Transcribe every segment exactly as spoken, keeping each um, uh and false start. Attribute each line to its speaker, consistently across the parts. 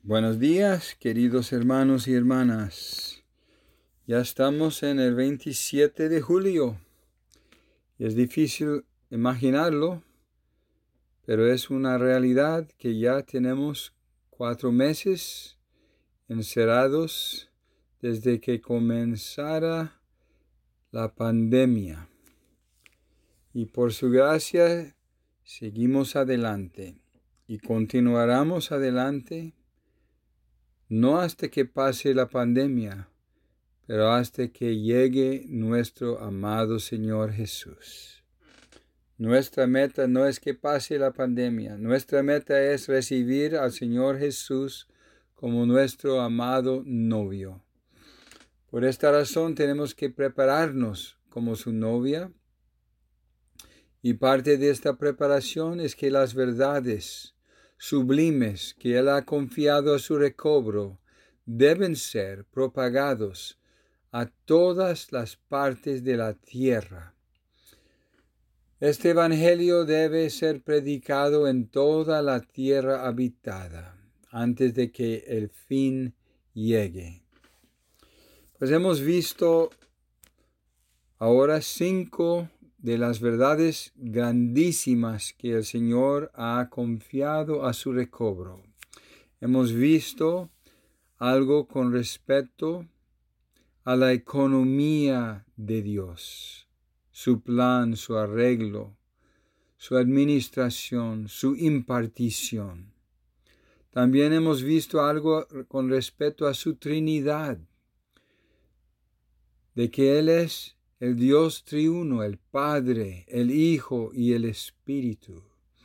Speaker 1: Buenos días, queridos hermanos y hermanas. Ya estamos en el veintisiete de julio. Es difícil imaginarlo, pero es una realidad que ya tenemos cuatro meses encerrados desde que comenzara la pandemia. Y por su gracia seguimos adelante y continuaremos adelante. No hasta que pase la pandemia, pero hasta que llegue nuestro amado Señor Jesús. Nuestra meta no es que pase la pandemia, nuestra meta es recibir al Señor Jesús como nuestro amado novio. Por esta razón tenemos que prepararnos como su novia, y parte de esta preparación es que las verdades sublimes que Él ha confiado a su recobro deben ser propagados a todas las partes de la tierra. Este evangelio debe ser predicado en toda la tierra habitada antes de que el fin llegue. Pues hemos visto ahora cinco de las verdades grandísimas que el Señor ha confiado a su recobro. Hemos visto algo con respecto a la economía de Dios, su plan, su arreglo, su administración, su impartición. También hemos visto algo con respecto a su Trinidad, de que Él es el Dios triuno, el Padre, el Hijo y el Espíritu.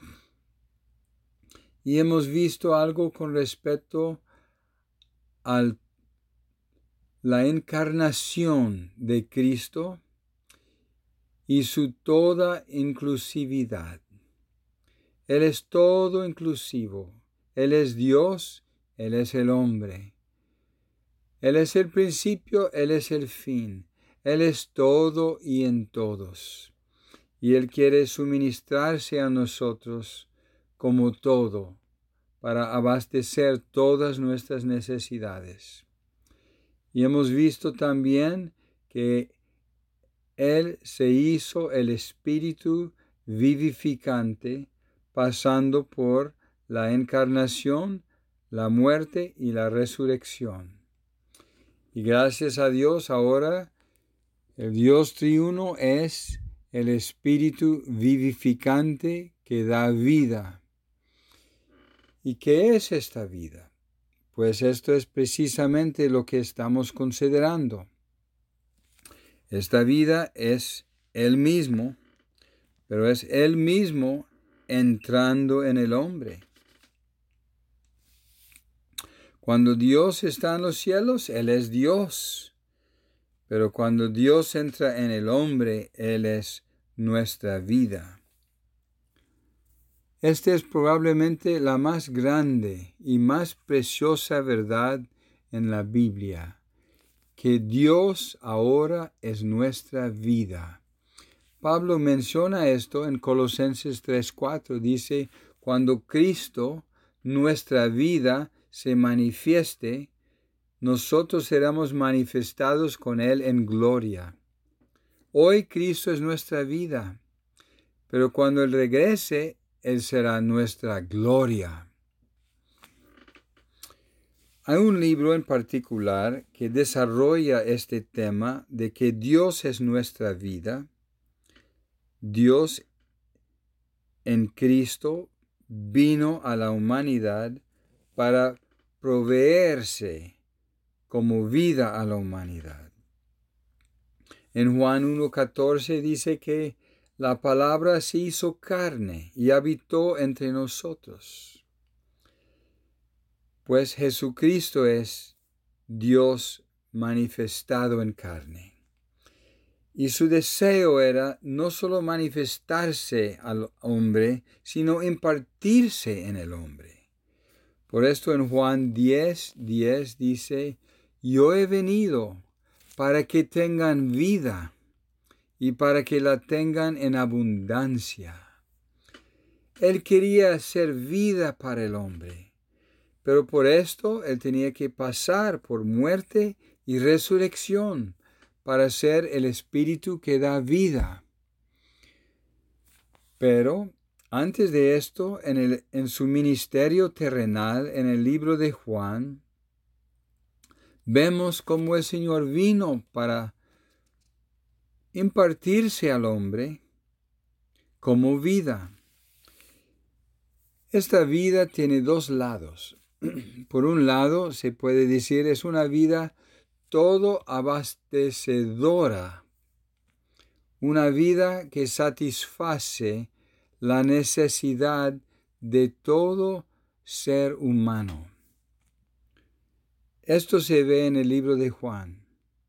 Speaker 1: Y hemos visto algo con respecto a la encarnación de Cristo y su toda inclusividad. Él es todo inclusivo. Él es Dios, Él es el hombre. Él es el principio, Él es el fin. Él es todo y en todos. Y Él quiere suministrarse a nosotros como todo, para abastecer todas nuestras necesidades. Y hemos visto también que Él se hizo el Espíritu vivificante, pasando por la encarnación, la muerte y la resurrección. Y gracias a Dios ahora el Dios triuno es el Espíritu vivificante que da vida. ¿Y qué es esta vida? Pues esto es precisamente lo que estamos considerando. Esta vida es Él mismo, pero es Él mismo entrando en el hombre. Cuando Dios está en los cielos, Él es Dios. Pero cuando Dios entra en el hombre, Él es nuestra vida. Esta es probablemente la más grande y más preciosa verdad en la Biblia, que Dios ahora es nuestra vida. Pablo menciona esto en Colosenses tres cuatro. Dice, cuando Cristo, nuestra vida, se manifieste, nosotros seremos manifestados con Él en gloria. Hoy Cristo es nuestra vida, pero cuando Él regrese, Él será nuestra gloria. Hay un libro en particular que desarrolla este tema de que Dios es nuestra vida. Dios en Cristo vino a la humanidad para proveerse como vida a la humanidad. En Juan uno catorce dice que la palabra se hizo carne y habitó entre nosotros. Pues Jesucristo es Dios manifestado en carne. Y su deseo era no solo manifestarse al hombre, sino impartirse en el hombre. Por esto en Juan diez, diez dice, yo he venido para que tengan vida y para que la tengan en abundancia. Él quería hacer vida para el hombre, pero por esto él tenía que pasar por muerte y resurrección para ser el Espíritu que da vida. Pero antes de esto, en, el, en su ministerio terrenal, en el libro de Juan, vemos cómo el Señor vino para impartirse al hombre como vida. Esta vida tiene dos lados. Por un lado, se puede decir, es una vida todo abastecedora, una vida que satisface la necesidad de todo ser humano. Esto se ve en el libro de Juan.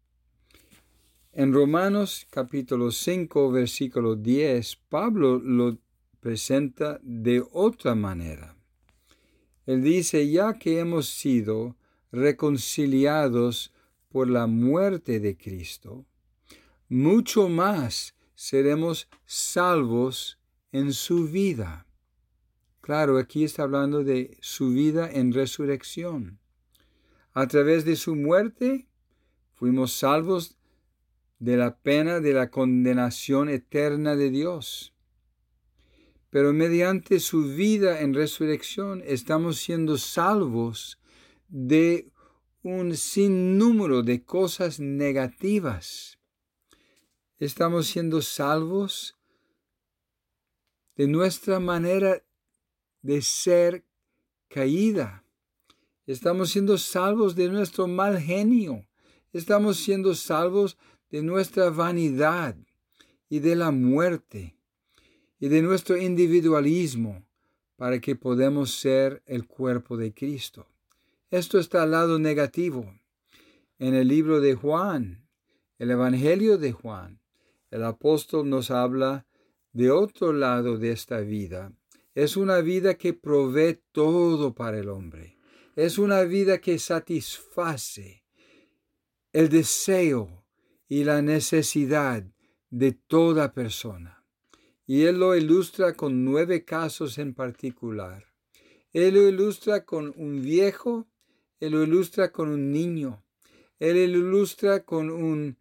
Speaker 1: En Romanos capítulo cinco, versículo diez, Pablo lo presenta de otra manera. Él dice, ya que hemos sido reconciliados por la muerte de Cristo, mucho más seremos salvos en su vida. Claro, aquí está hablando de su vida en resurrección. A través de su muerte fuimos salvos de la pena de la condenación eterna de Dios. Pero mediante su vida en resurrección estamos siendo salvos de un sinnúmero de cosas negativas. Estamos siendo salvos de nuestra manera de ser caída. Estamos siendo salvos de nuestro mal genio. Estamos siendo salvos de nuestra vanidad y de la muerte y de nuestro individualismo para que podamos ser el cuerpo de Cristo. Esto está al lado negativo. En el libro de Juan, el Evangelio de Juan, el apóstol nos habla de otro lado de esta vida. Es una vida que provee todo para el hombre. Es una vida que satisface el deseo y la necesidad de toda persona. Y él lo ilustra con nueve casos en particular. Él lo ilustra con un viejo, él lo ilustra con un niño, él lo ilustra con un,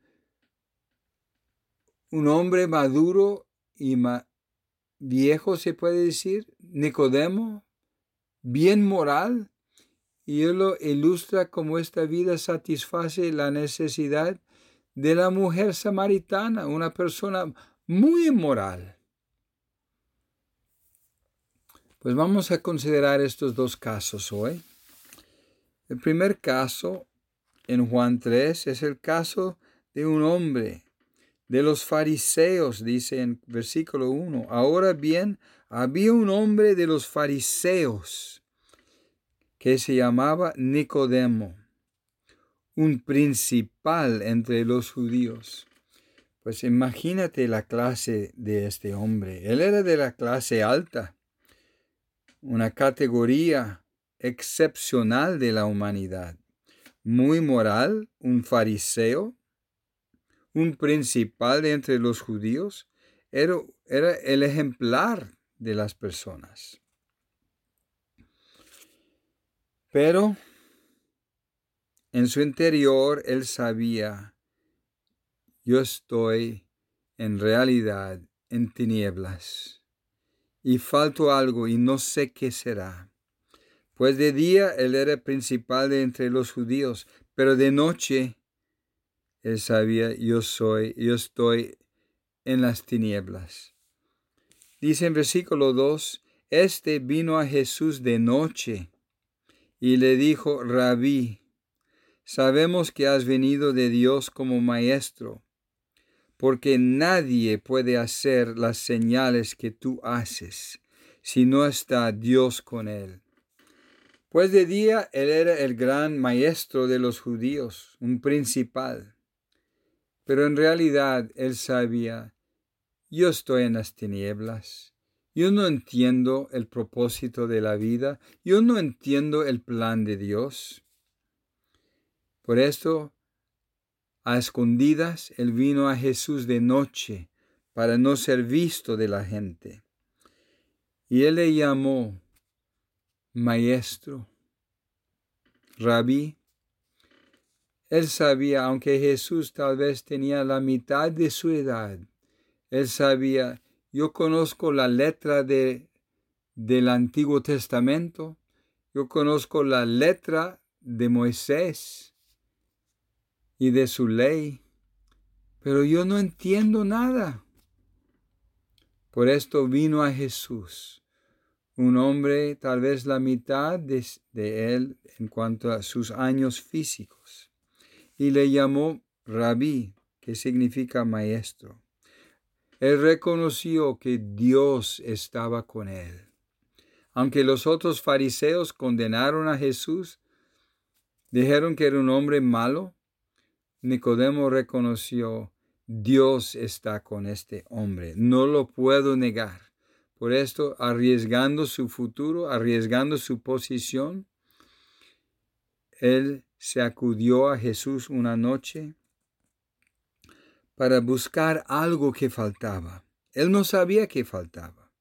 Speaker 1: un hombre maduro y ma, viejo, se puede decir, Nicodemo, bien moral, y él lo ilustra como esta vida satisface la necesidad de la mujer samaritana, una persona muy inmoral. Pues vamos a considerar estos dos casos hoy. El primer caso, en Juan tres, es el caso de un hombre, de los fariseos, dice en versículo uno. Ahora bien, había un hombre de los fariseos que se llamaba Nicodemo, un principal entre los judíos. Pues imagínate la clase de este hombre. Él era de la clase alta, una categoría excepcional de la humanidad. Muy moral, un fariseo, un principal de entre los judíos, era, era el ejemplar de las personas. Pero en su interior él sabía, yo estoy en realidad en tinieblas y falto algo y no sé qué será. Pues de día él era principal de entre los judíos, pero de noche él sabía, yo soy, yo estoy en las tinieblas. Dice en versículo dos, este vino a Jesús de noche y le dijo, Rabí, sabemos que has venido de Dios como maestro, porque nadie puede hacer las señales que tú haces si no está Dios con él. Pues de día él era el gran maestro de los judíos, un principal. Pero en realidad él sabía, yo estoy en las tinieblas, yo no entiendo el propósito de la vida, yo no entiendo el plan de Dios. Por esto, a escondidas, él vino a Jesús de noche para no ser visto de la gente. Y él le llamó Maestro. Rabí. Él sabía, aunque Jesús tal vez tenía la mitad de su edad, él sabía, yo conozco la letra de, del Antiguo Testamento, yo conozco la letra de Moisés y de su ley, pero yo no entiendo nada. Por esto vino a Jesús, un hombre tal vez la mitad de, de él en cuanto a sus años físicos, y le llamó Rabí, que significa maestro. Él reconoció que Dios estaba con él. Aunque los otros fariseos condenaron a Jesús, dijeron que era un hombre malo, Nicodemo reconoció, Dios está con este hombre, no lo puedo negar. Por esto, arriesgando su futuro, arriesgando su posición, él se acudió a Jesús una noche para buscar algo que faltaba. Él no sabía que faltaba.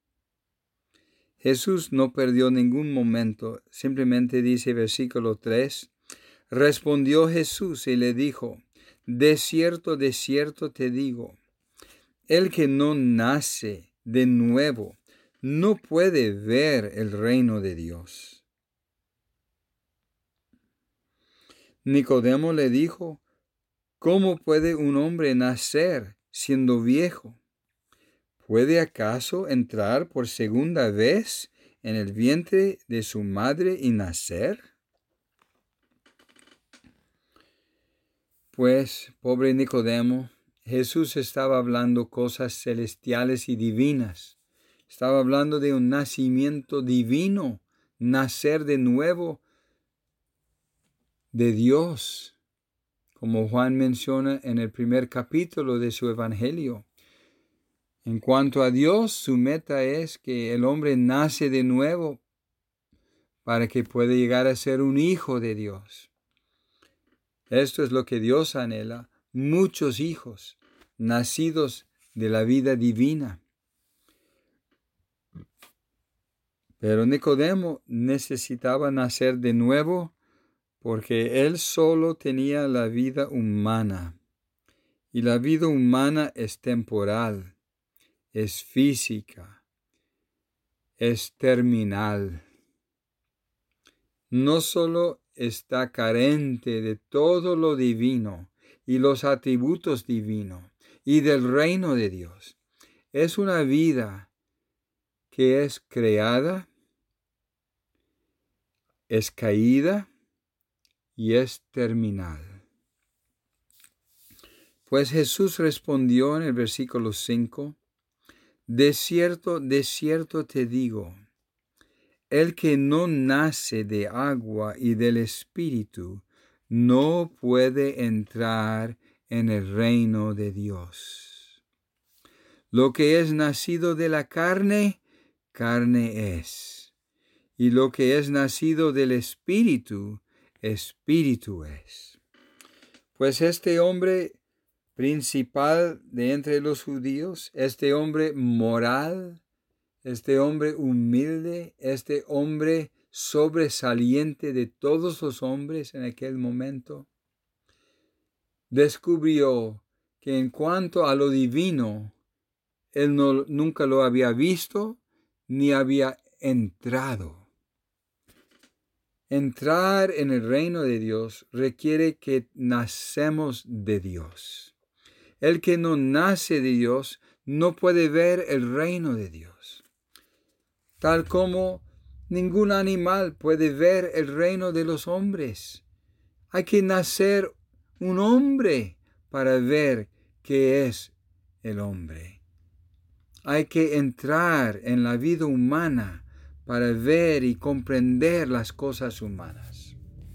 Speaker 1: Jesús no perdió ningún momento, simplemente dice versículo tres, respondió Jesús y le dijo, de cierto, de cierto te digo, el que no nace de nuevo no puede ver el reino de Dios. Nicodemo le dijo, ¿cómo puede un hombre nacer siendo viejo? ¿Puede acaso entrar por segunda vez en el vientre de su madre y nacer? Pues, pobre Nicodemo, Jesús estaba hablando cosas celestiales y divinas. Estaba hablando de un nacimiento divino, nacer de nuevo de Dios, como Juan menciona en el primer capítulo de su Evangelio. En cuanto a Dios, su meta es que el hombre nace de nuevo para que pueda llegar a ser un hijo de Dios. Esto es lo que Dios anhela, muchos hijos nacidos de la vida divina. Pero Nicodemo necesitaba nacer de nuevo porque él solo tenía la vida humana. Y la vida humana es temporal, es física, es terminal. No solo está carente de todo lo divino y los atributos divinos y del reino de Dios. Es una vida que es creada, es caída y es terminal. Pues Jesús respondió en el versículo cinco, de cierto, de cierto te digo, el que no nace de agua y del Espíritu no puede entrar en el reino de Dios. Lo que es nacido de la carne, carne es, y lo que es nacido del Espíritu, Espíritu es. Pues este hombre principal de entre los judíos, este hombre moral, este hombre humilde, este hombre sobresaliente de todos los hombres en aquel momento, descubrió que en cuanto a lo divino, él no, nunca lo había visto ni había entrado. Entrar en el reino de Dios requiere que nacemos de Dios. El que no nace de Dios no puede ver el reino de Dios. Tal como ningún animal puede ver el reino de los hombres. Hay que nacer un hombre para ver qué es el hombre. Hay que entrar en la vida humana para ver y comprender las cosas humanas.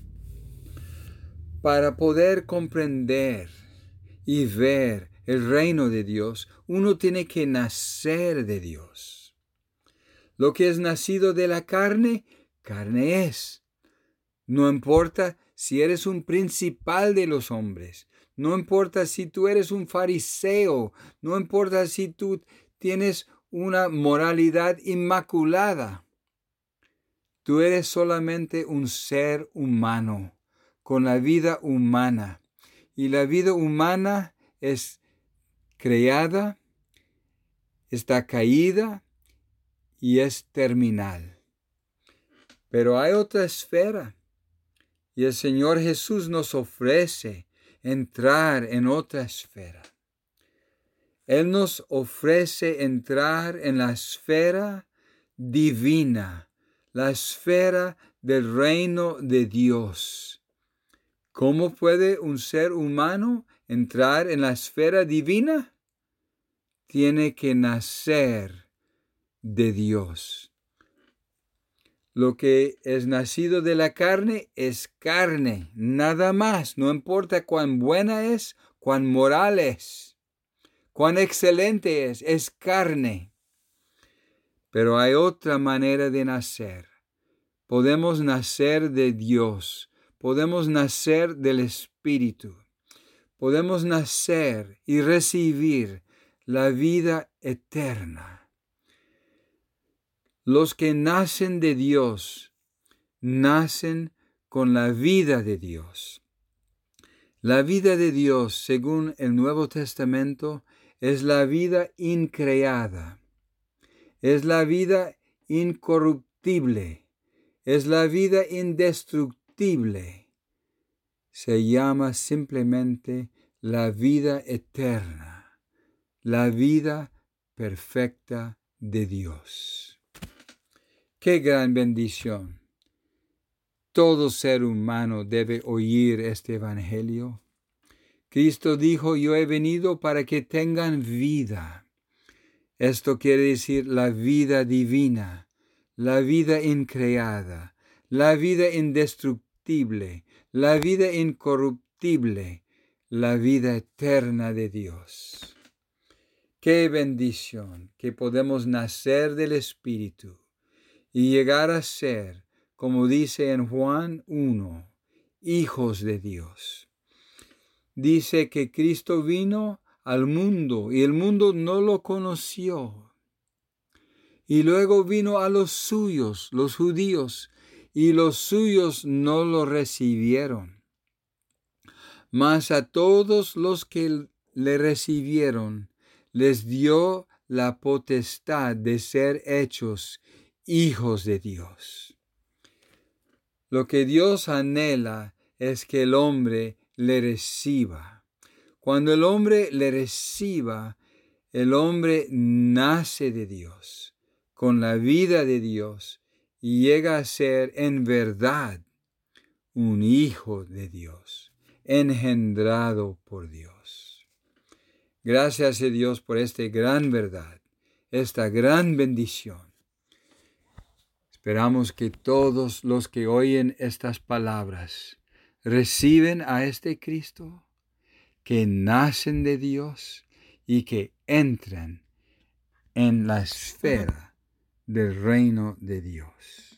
Speaker 1: Para poder comprender y ver el reino de Dios, uno tiene que nacer de Dios. Lo que es nacido de la carne, carne es. No importa si eres un principal de los hombres, no importa si tú eres un fariseo, no importa si tú tienes una moralidad inmaculada. Tú eres solamente un ser humano, con la vida humana. Y la vida humana es creada, está caída y es terminal. Pero hay otra esfera, y el Señor Jesús nos ofrece entrar en otra esfera. Él nos ofrece entrar en la esfera divina, la esfera del reino de Dios. ¿Cómo puede un ser humano entrar en la esfera divina? Tiene que nacer de Dios. Lo que es nacido de la carne es carne, nada más. No importa cuán buena es, cuán moral es, cuán excelente es, es carne. Pero hay otra manera de nacer. Podemos nacer de Dios, podemos nacer del Espíritu, podemos nacer y recibir la vida eterna. Los que nacen de Dios, nacen con la vida de Dios. La vida de Dios, según el Nuevo Testamento, es la vida increada, es la vida incorruptible, es la vida indestructible. Se llama simplemente la vida eterna, la vida perfecta de Dios. ¡Qué gran bendición! Todo ser humano debe oír este evangelio. Cristo dijo, yo he venido para que tengan vida. Esto quiere decir la vida divina, la vida increada, la vida indestructible, la vida incorruptible, la vida eterna de Dios. ¡Qué bendición que podemos nacer del Espíritu y llegar a ser, como dice en Juan uno, hijos de Dios! Dice que Cristo vino al mundo y el mundo no lo conoció. Y luego vino a los suyos, los judíos, y los suyos no lo recibieron. Mas a todos los que le recibieron, les dio la potestad de ser hechos hijos de Dios. Lo que Dios anhela es que el hombre le reciba. Cuando el hombre le reciba, el hombre nace de Dios, con la vida de Dios, y llega a ser en verdad un hijo de Dios, engendrado por Dios. Gracias a Dios por esta gran verdad, esta gran bendición. Esperamos que todos los que oyen estas palabras reciben a este Cristo, que nacen de Dios y que entran en la esfera del reino de Dios.